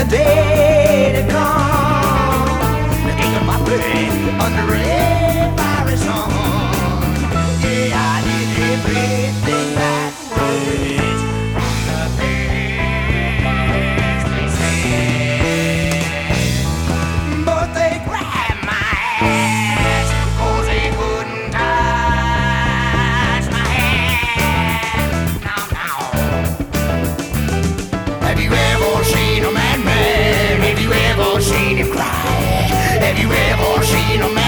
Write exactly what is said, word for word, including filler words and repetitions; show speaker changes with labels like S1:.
S1: the day to come. Looking at my bed under a fiery sun. Yeah, I did everything that was from the best they said. But they grabbed my ass 'cause they couldn't touch my hand. Now, now. Have you ever seen a madman? Have you ever seen him cry? Have you ever seen a man?